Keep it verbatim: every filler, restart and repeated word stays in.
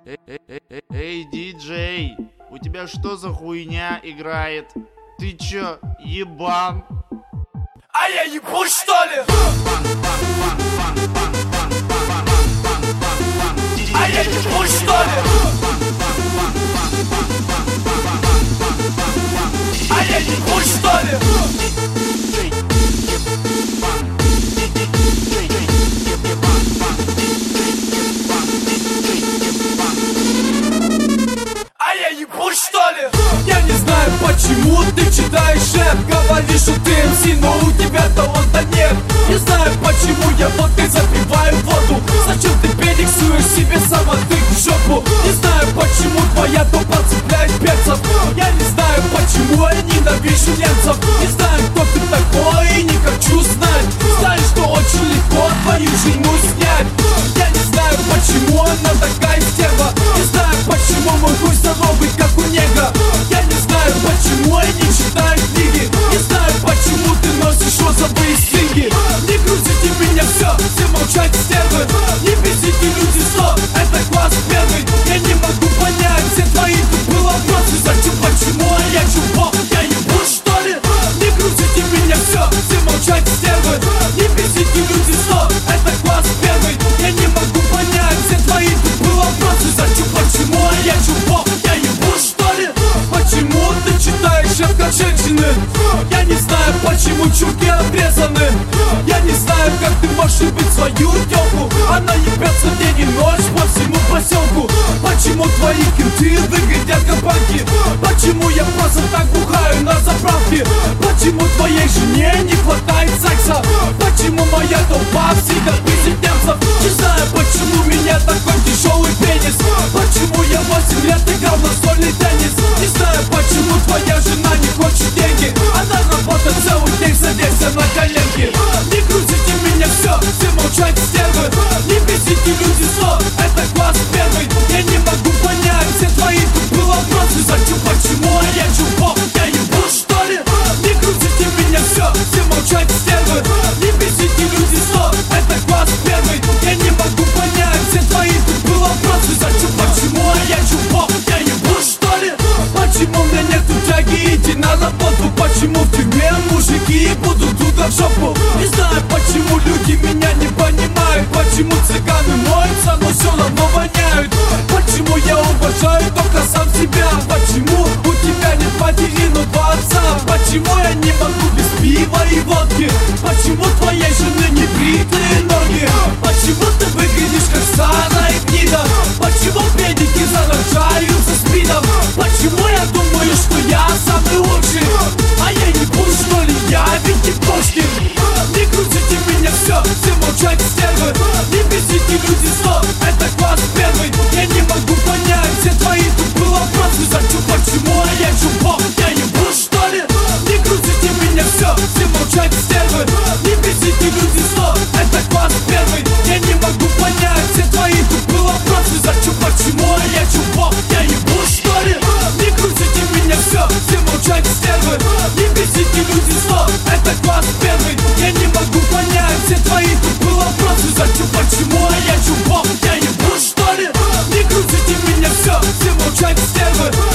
Эй, эй, эй, эй, диджей, у тебя что за хуйня играет? Ты чё, ебан? А я ебу, что ли? А я ебу, что ли? А я ебу, что ли? А я ебу, что ли? Я не знаю, почему ты читаешь рэп. Говоришь, что ты эм си, но у тебя таланта нет. Не знаю, почему я водкой запиваю воду. Зачем ты перексуешь себе сама ты в жопу? Не знаю, почему твоя тупа цепляет перцев. Я не знаю, почему я ненавижу немцев. Не знаю, кто ты такой и не хочу знать. Знаю, что очень легко твою жену снять. Я не знаю, почему она такая стерва. Не знаю, почему мой хуй здоровый, как у нега. Я не знаю, почему я не читаю книги. Не знаю, почему ты носишь розовые стинги. Не грузите меня, все, все молчать стервы. Не бесите люди сто, это класс первый. Я не могу понять все твои тупые вопросы. Зачем, почему, а я чупо, я ебу, что ли? Не грузите меня, все, все молчать стервы. Не бесите люди сто, это класс первый. Я не могу понять все твои тупые вопросы. Зачем, почему, а я чупо, я ебу, что ли? Почему ты читаешь рэп как женщины? Я не знаю, почему чурки обрезаны. Я не знаю, как ты можешь любить свою тёлку. Она ебется день и ночь по всему поселку. Почему твои кенты выглядят как банки? Почему я просто так бухаю на заправке? Почему твоей жене не хватает секса? Почему моя толпа всегда пиздит немцев? Не знаю, почему у меня такой тяжелый пенис. Почему я восемь лет играл на настольный теннис? Не знаю, почему твоя жена не хочет деньги. Она работает целый день, садится на коленки. Не грузите меня, все, все молчать стервы. Не бесите люди сто, это класс первый. Я не могу понять все твои тупые вопросы. Зачем, почему, а я чупо, я ебу, что ли? Не грузите меня, все, все молчать стервы. Не бесите люди сто, это класс первый. Я не могу понять все твои тупые вопросы. Зачем, почему, а я чупо, я ебу, что ли? Почему у меня нету тяги идти на работу? Почему в тюрьме мужики будут туда в жопу? Не знаю, почему люди меня не понимают. Почему цыганы моются, но все равно воняют. Почему я уважаю только сам себя? Почему у тебя нет матери, но два отца? Почему я не могу без пива и водки? Почему твоей жены не бритые ноги? Почему ты выглядишь как старая гнида? Почему педики заражаются спидом? Почему я думаю, что я самый лучший? А я не буду, что ли, я ведь не Пушкин. Не грузите меня, все, все молчать стервы. Не бесите люди сто, это класс первый. Я не могу понять все твои тупые вопросы. Зачем, почему, а я чупо, я ебу, что ли? Не грузите меня, все, все молчать стервы. Не бесите люди сто, это класс первый. Я не могу понять все твои тупые вопросы. Зачем, почему, а я чупо, я ебу, что ли? Не грузите меня, все, все молчать стервы. Не бесите люди сто, это класс первый. Я не могу понять все твои тупые вопросы. Зачем, почему, а я чупо, я ебу, что ли? Не грузите меня, все, все молчать стервы.